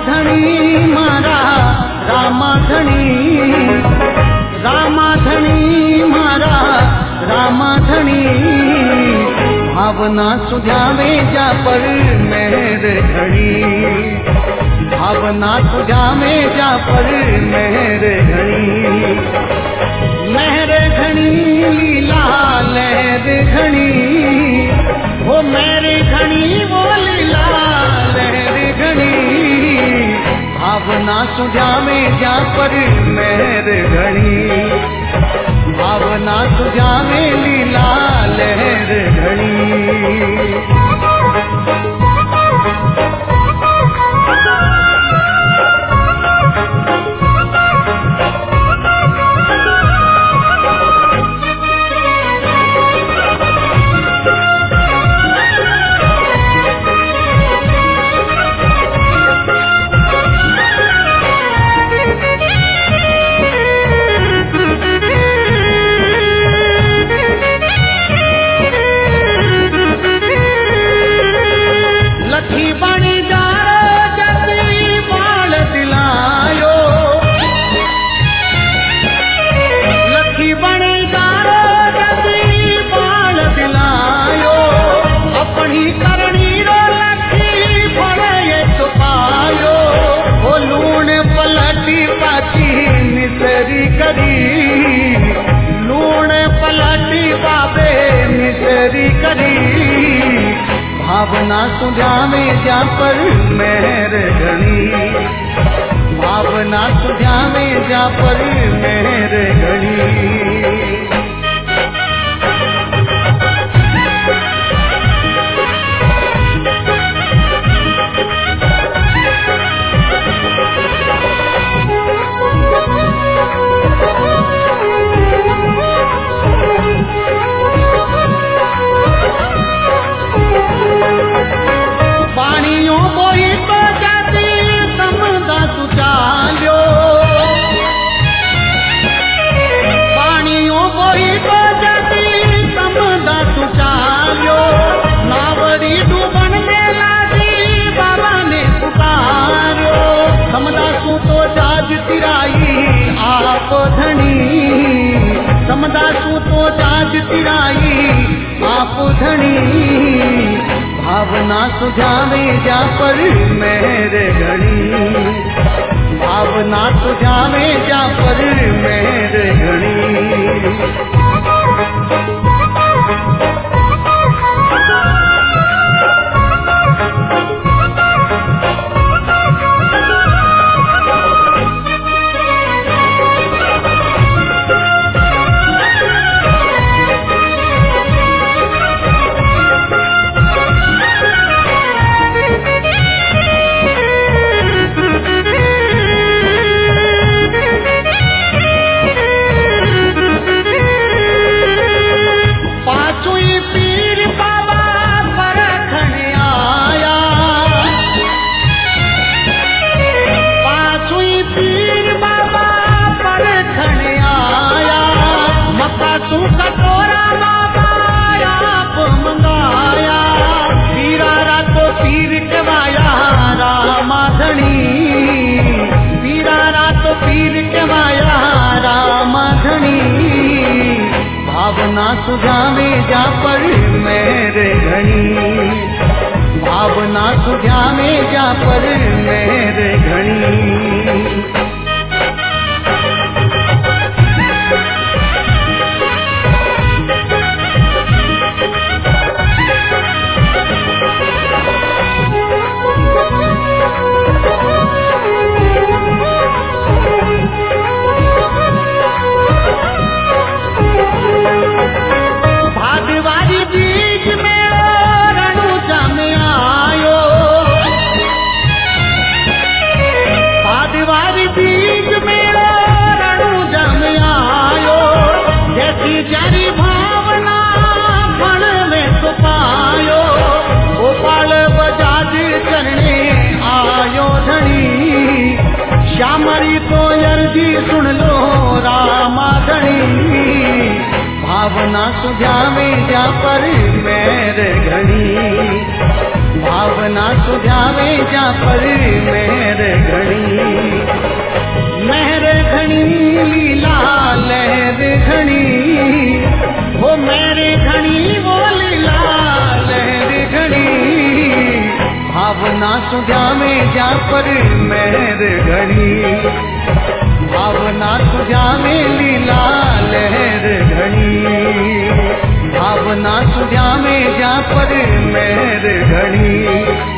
धणी मारा रामा धणी, रामा धणी मारा रामा धणी, भावना सुझावे जा पर मेहर घणी, भावना सुझावे जा पर मेहर घणी, मेहर घणी लीला लहर घणी, वो मेरे घणी वो लीला लहर घणी, भावना सुझावे जा पर मेहर घणी, भावना सुझावे लीला लहर घणी। भावना सुझावे जा पर मेहर घणी, भावना सुझावे जा पर मेहर घणी। समदासू तो जाज तिराई आप धनी, भावना सुझावे जा पर मेहर घणी, भावना सुझावे जा पर मेहर घणी। भावना सुझावे जा पर मेहर घणी, भावना सुझावे जा पर मेहर घणी। जारी भावना फल में तो पायो, गोपाल बजाज चरणे आयो धनी, श्यामरी तो अर्जी सुन लो रामा धनी, भावना सुझावे जा पर मेहर घणी, भावना भावना सुझावे जा पर मेहर घणी, मेहर घणी लीला लहर घणी, वो मेहर घणी वो लीला लहर घणी, भावना सुझावे जा पर मेहर घणी, भावना सुझावे लीला लहर घणी, भावना सुझावे जा पर मेहर घणी।